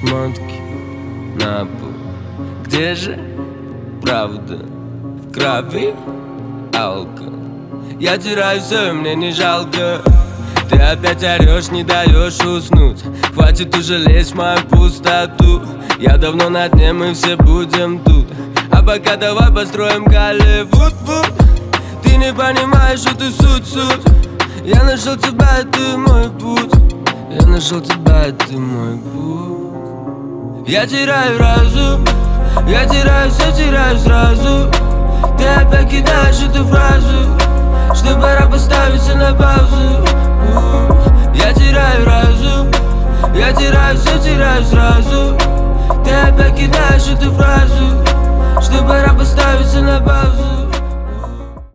шмотки на пол. Где же правда? В крови алка. Я теряю все, и мне не жалко. Ты опять орешь, не даешь уснуть. Хватит уже лезть в мою пустоту. Я давно на дне, мы все будем тут. А пока давай построим Голливуд. Ты не понимаешь эту суть. Я нашел тебя, и ты мой путь. Я нашел тебя, и ты мой путь. Я теряю разум, я теряю все, теряю сразу. Ты опять кидаешь эту фразу, что пора поставить все на паузу. Я теряю разум, я теряю все, теряю сразу. Ты опять кидаешь эту фразу, что пора поставить все на паузу.